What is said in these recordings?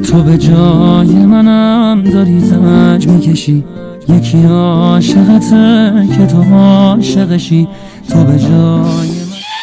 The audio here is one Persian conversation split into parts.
تو به جای منم داری زنج میکشی، یکی عاشقته که تو عاشقشی. تو به جای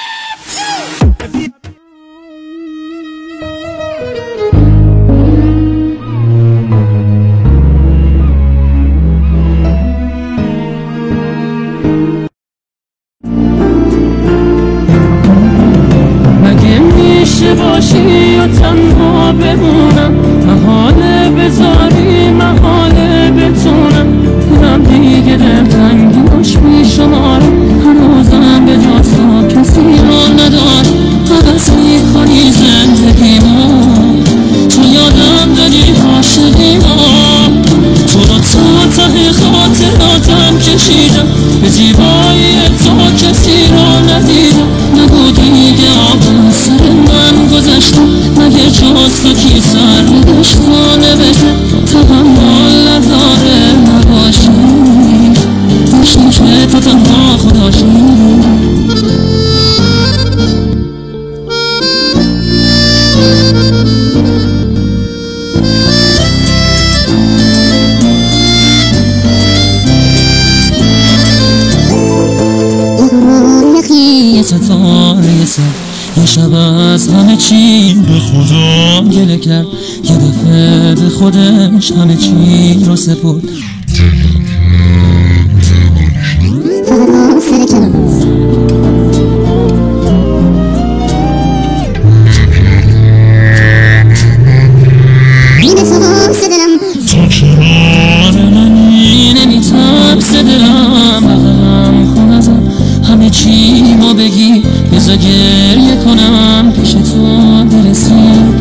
مگه میشه باشی و تنها بمونم، محاله بذاری محاله بتونم، دلم دیگه دلتنگیش میشمارم، هنوزم به جز تو کسی رو ندارم. عوض میکنی زندگیمو، تو یادم داری عاشقیمو، تو رو تا ته خاطراتم کشیدم، به زیبایی تو کسی رو ندیدم. نگو دیگه آب سر من گذشته، مگه جز تو کی سر نداشت و نوشته. تحمل نداره نباشی، داشتی که تو تنها خداشی. یه ستاره سر یه شب از همه چی به خدا گله کرد، یه دفعه به خودش همه چی رو سپرد. سر کنم این تماس دلم، تو کنار منی نمیترس دلم، بغلم کن ازم همه چی ما بگی، بذار گریه کنم پیش تو برسم.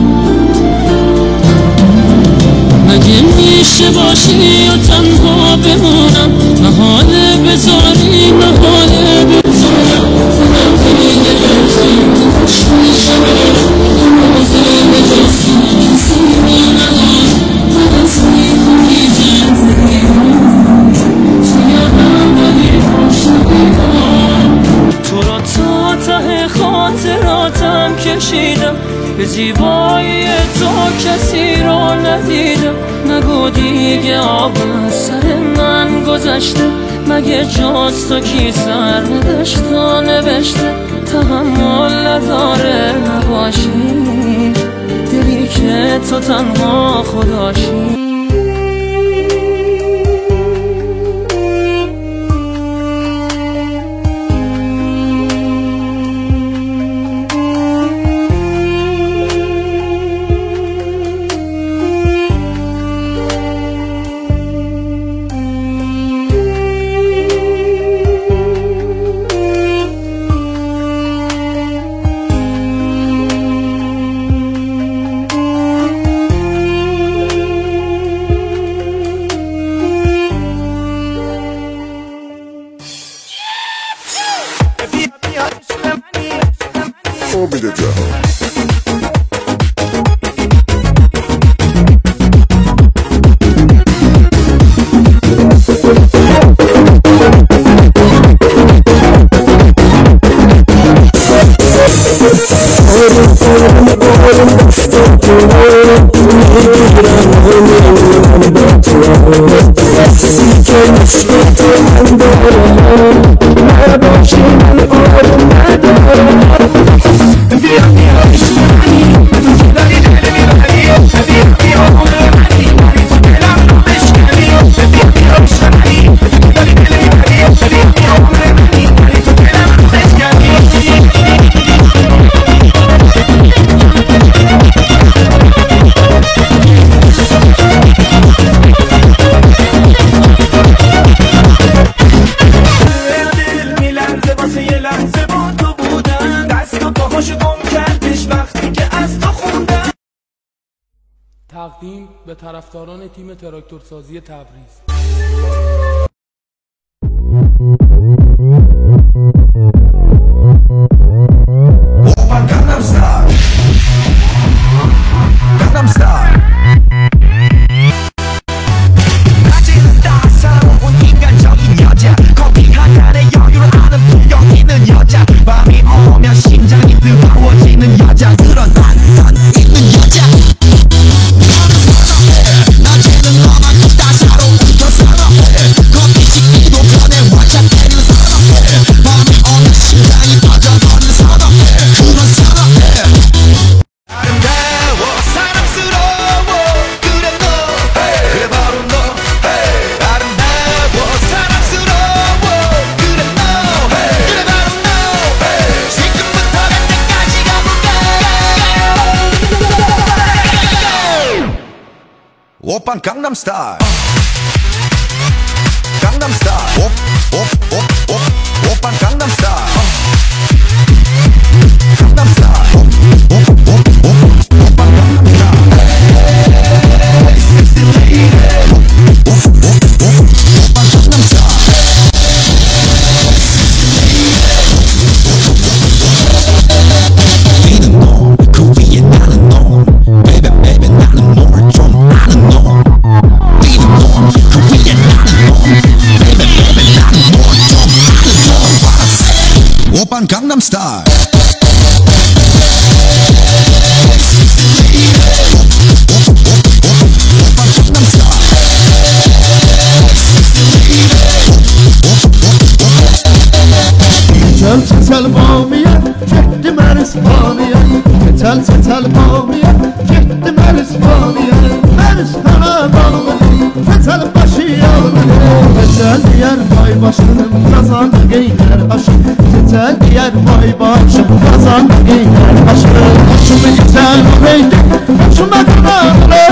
مگه میشه باشی و تنها بمونم، محاله بذاری محاله بتونم، دلم دیگه دلتنگیش میشمارم، هنوزه به جز کسی رو ندارم. عوض میکنی زندگیمو، تو یادم داری عاشقیمو، تو رو تا ته خاطراتم کشیدم، به زیبایی تو کسی رو ندیدم. نگو دیگه آب سر من گذشته، مگه جز تو کی سر نداشت و نوشته. تحمل نداره نباشی، دلی که تو تنها خداشی. تقدیم به طرفداران تیم تراکتورسازی تبریز. Open Gangnam Style. Gangnam Style. Open Gangnam Style. Gangnam Style. Open Gangnam Style. Hey, sexy lady. Open Gangnam Style. Being alone, Korean not alone. Baby, baby, not alone. Drum not alone. Being alone, Korean not alone. Baby, baby, not alone. Drum not alone. What I say? Open Gangnam Style. Çetel bamiye, gittim el İspaniye. Çetel bamiye, gittim el İspaniye. Erişkana bağlı, çetel başı yağlı. Çetel diğer vay başım, kazandı geyler aşım. Çetel diğer vay başım, kazandı geyler aşım. Başımı güzel beydi, başıma kınalı.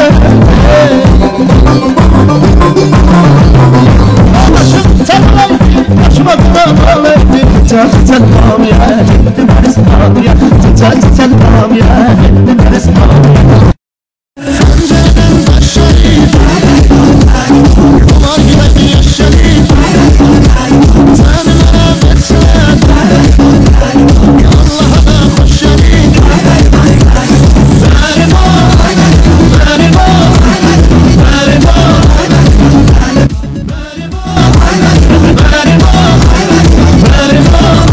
Başım çeteleydi, başıma kınalı. Çetel bamiye, gittim el İspaniye. Çetel bamiye, gittim el İspaniye. Pencereden başlayıp Kumar gibi yaşayıp Tanrılara versen Allah'a da hoş geldin. Benim o, benim o, benim o, benim o, benim o.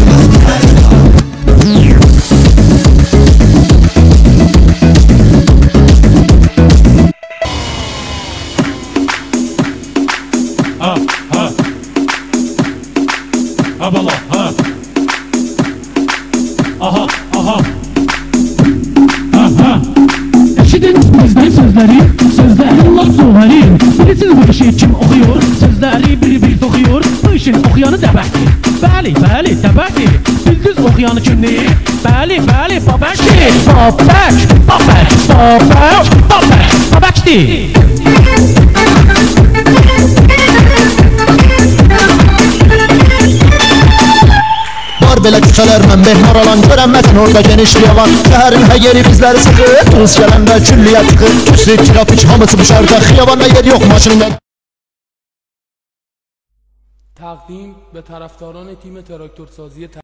Abala, ha. Aha, aha. Aha. Eşidin bizden sözleri laf zohari. Bilirsiniz bu işi kim okuyor? Sözleri bir okuyor. Bu işin okuyanı dəbəkdir. Bəli, dəbəkdir. Düz okuyanı kimdir? Bəli, babəkdir. Babəkdir. Var belə küçələr mən mehmar alan görənməsin orada genişliyə var. Şəhərin hər yeri bizləri sıxır, turist gələndə küllüyə tıxır. Küsü, trafik hamısı dışarıda, xiyabanda yer yok maşınında. تقدیم به طرفداران تیم تراکتورسازی